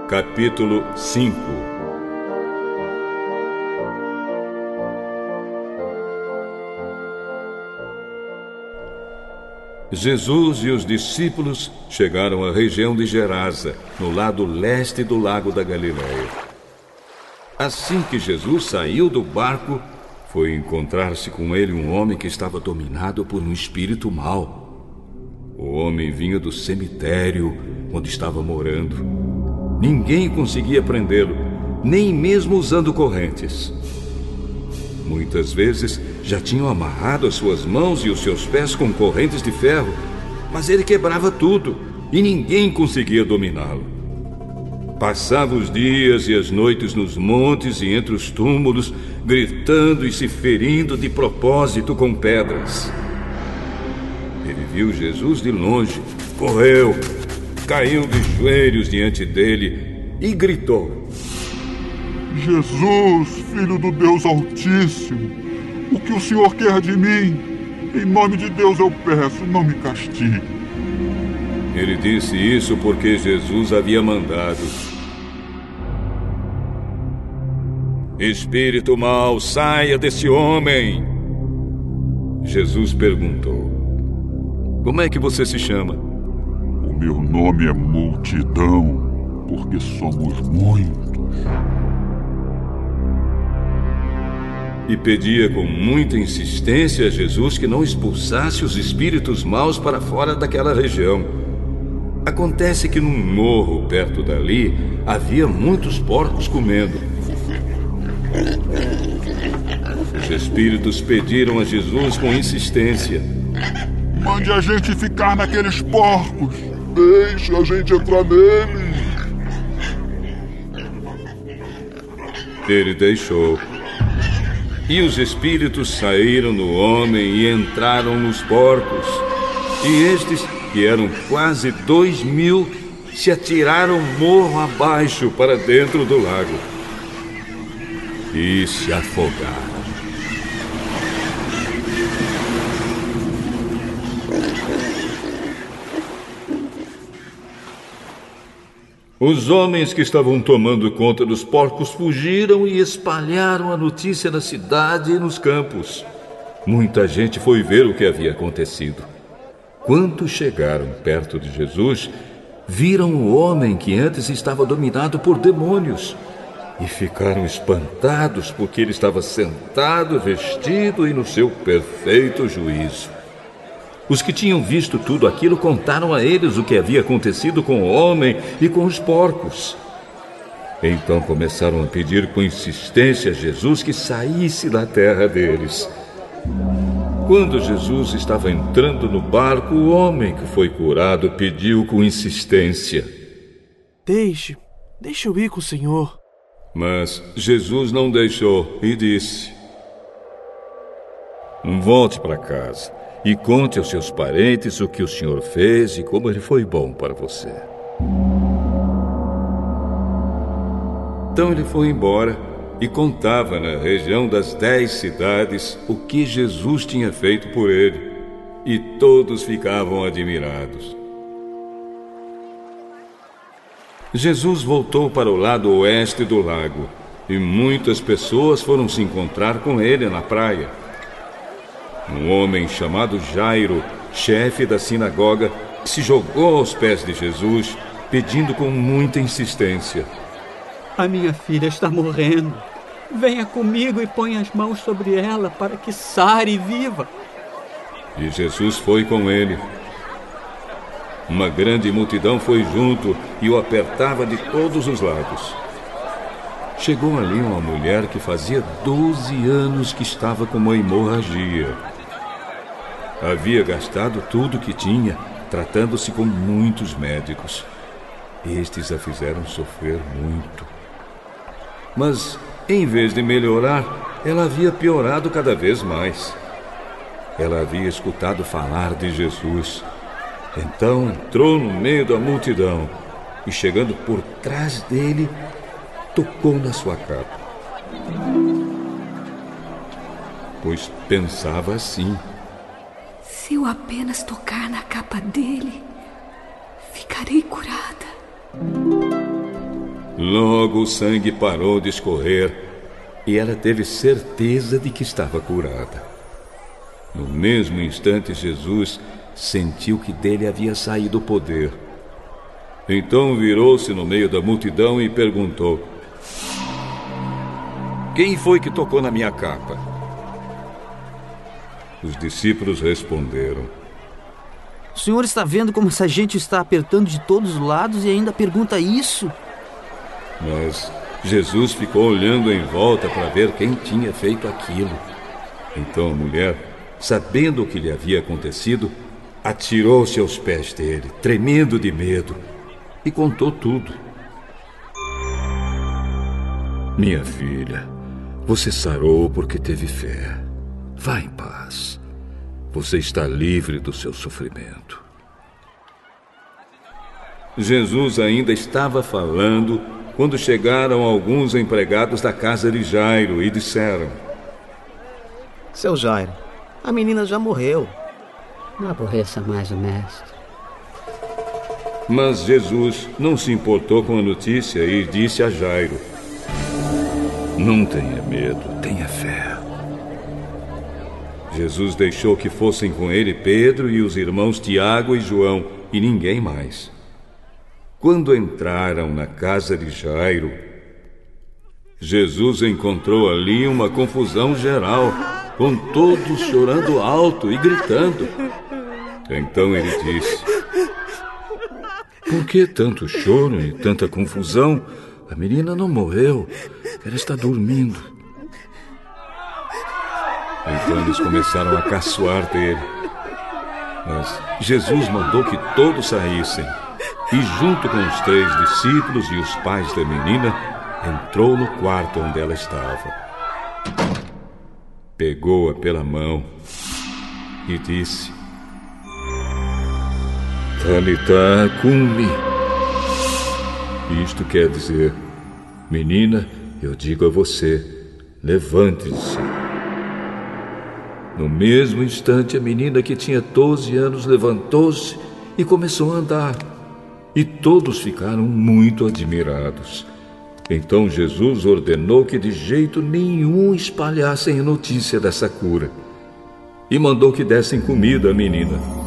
Capítulo 5. Jesus e os discípulos chegaram à região de Gerasa, no lado leste do lago da Galileia. Assim que Jesus saiu do barco, foi encontrar-se com ele um homem que estava dominado por um espírito mau. O homem vinha do cemitério onde estava morando. Ninguém conseguia prendê-lo, nem mesmo usando correntes. Muitas vezes já tinham amarrado as suas mãos e os seus pés com correntes de ferro, mas ele quebrava tudo e ninguém conseguia dominá-lo. Passava os dias e as noites nos montes e entre os túmulos, gritando e se ferindo de propósito com pedras. Ele viu Jesus de longe, correu, caiu de joelhos diante dele e gritou: Jesus, Filho do Deus Altíssimo, o que o Senhor quer de mim? Em nome de Deus eu peço, não me castigue. Ele disse isso porque Jesus havia mandado: Espírito mau, saia desse homem. Jesus perguntou: Como é que você se chama? O meu nome é Multidão, porque somos muitos. E pedia com muita insistência a Jesus que não expulsasse os espíritos maus para fora daquela região. Acontece que num morro perto dali havia muitos porcos comendo. Os espíritos pediram a Jesus com insistência: Mande a gente ficar naqueles porcos. Deixe a gente entrar neles. Ele deixou. E os espíritos saíram no homem e entraram nos porcos. E estes, que eram quase 2.000, se atiraram morro abaixo para dentro do lago e se afogaram. Os homens que estavam tomando conta dos porcos fugiram e espalharam a notícia na cidade e nos campos. Muita gente foi ver o que havia acontecido. Quando chegaram perto de Jesus, viram o homem que antes estava dominado por demônios e ficaram espantados porque ele estava sentado, vestido e no seu perfeito juízo. Os que tinham visto tudo aquilo contaram a eles o que havia acontecido com o homem e com os porcos. Então começaram a pedir com insistência a Jesus que saísse da terra deles. Quando Jesus estava entrando no barco, o homem que foi curado pediu com insistência: Deixe eu ir com o Senhor. Mas Jesus não deixou e disse: Volte para casa e conte aos seus parentes o que o Senhor fez e como ele foi bom para você. Então ele foi embora e contava na região das 10 cidades o que Jesus tinha feito por ele, e todos ficavam admirados. Jesus voltou para o lado oeste do lago, e muitas pessoas foram se encontrar com ele na praia. Um homem chamado Jairo, chefe da sinagoga, se jogou aos pés de Jesus, pedindo com muita insistência: A minha filha está morrendo. Venha comigo e ponha as mãos sobre ela para que sare e viva. E Jesus foi com ele. Uma grande multidão foi junto e o apertava de todos os lados. Chegou ali uma mulher que fazia 12 anos que estava com uma hemorragia. Havia gastado tudo que tinha, tratando-se com muitos médicos. Estes a fizeram sofrer muito. Mas, em vez de melhorar, ela havia piorado cada vez mais. Ela havia escutado falar de Jesus. Então entrou no meio da multidão e, chegando por trás dele, tocou na sua capa. Pois pensava assim: Se eu apenas tocar na capa dele, ficarei curada. Logo o sangue parou de escorrer e ela teve certeza de que estava curada. No mesmo instante, Jesus sentiu que dele havia saído o poder. Então virou-se no meio da multidão e perguntou: quem foi que tocou na minha capa? Os discípulos responderam: O senhor está vendo como essa gente está apertando de todos os lados e ainda pergunta isso? Mas Jesus ficou olhando em volta para ver quem tinha feito aquilo. Então a mulher, sabendo o que lhe havia acontecido, atirou-se aos pés dele, tremendo de medo, e contou tudo. Minha filha, você sarou porque teve fé. Vá em paz. Você está livre do seu sofrimento. Jesus ainda estava falando quando chegaram alguns empregados da casa de Jairo e disseram: Seu Jairo, a menina já morreu. Não aborreça mais o mestre. Mas Jesus não se importou com a notícia e disse a Jairo: não tenha medo, tenha fé. Jesus deixou que fossem com ele Pedro e os irmãos Tiago e João, e ninguém mais. Quando entraram na casa de Jairo, Jesus encontrou ali uma confusão geral, com todos chorando alto e gritando. Então ele disse: por que tanto choro e tanta confusão? A menina não morreu, ela está dormindo. Então eles começaram a caçoar dele. Mas Jesus mandou que todos saíssem, e junto com os 3 discípulos e os pais da menina, entrou no quarto onde ela estava. Pegou-a pela mão e disse: Talitá cumi. Isto quer dizer: menina, eu digo a você, levante-se. No mesmo instante, a menina, que tinha 12 anos, levantou-se e começou a andar. E todos ficaram muito admirados. Então Jesus ordenou que de jeito nenhum espalhassem a notícia dessa cura, e mandou que dessem comida à menina.